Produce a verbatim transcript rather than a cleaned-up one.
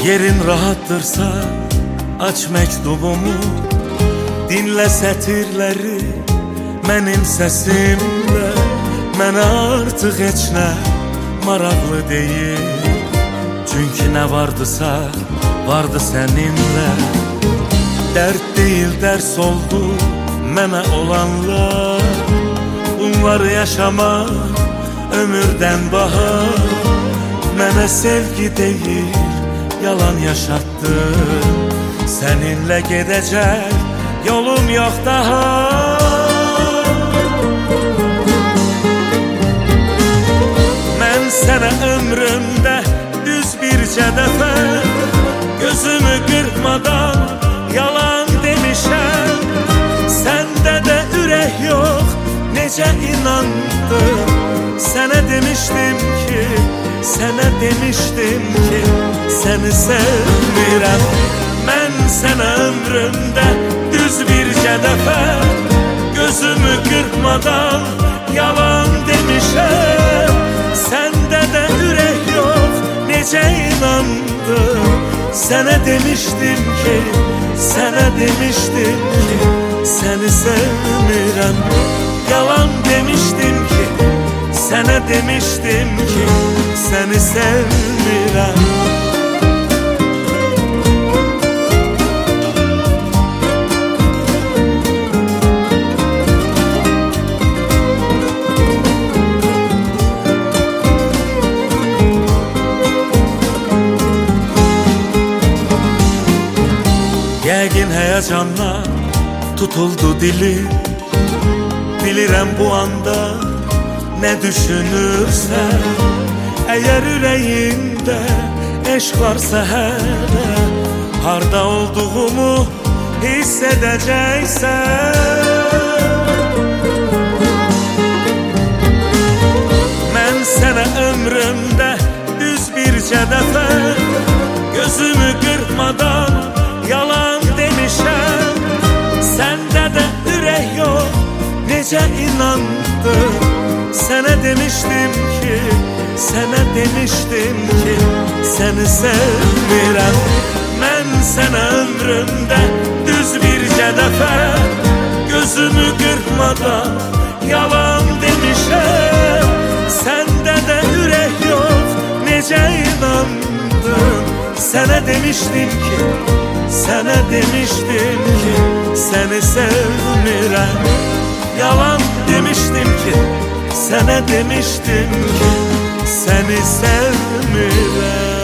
Yerin rahattırsa aç mektubumu, dinle sətirləri mənim səsimlə. Mənə artıq heç nə maraqlı deyil, çünki nə vardısa vardı səninlə. Dərd deyil dərs oldu mənə olanlar, bunları yaşamaq ömürdən bahar. Mənə sevgi deyil yalan yaşattın, səninlə gedəcək yolum yox daha. Mən sənə ömrümdə düz bircə dəfə gözümü qırpmadan yalan demişəm. Səndə də ürək yox, necə inandım. Sənə demişdim ki, sənə demişdim ki, səni sevmirəm. Mən sənə ömrümdə düz bircə dəfə gözümü qırpmadan yalan demişəm. Səndə də ürək yox, necə inandım. Sənə demişdim ki, sənə demişdim ki, səni sevmirəm. Yalan demişdim ki, sənə demişdim ki, səni sevmirəm. Yəqin həyəcanla tutuldu dilim, bilirəm bu anda nə düşünürsən. Əgər ürəyində eşq varsa hələ, harda olduğumu hiss edəcəksən. Mən sənə ömrümdə düz bircə dəfə gözümü qırpmadan yalan demişəm. Səndə də ürək yox, necə inandım. Sənə demişdim ki, sənə demişdim ki, səni sevmirəm. Mən sənə ömrümdə düz bircə dəfə gözümü qırpmadan yalan demişəm. Səndə də ürək yox, necə inandım. Sənə demişdim ki, sənə demişdim ki, səni sevmirəm. Yalan demişdim ki, sənə demişdim ki, səni sevmirəm.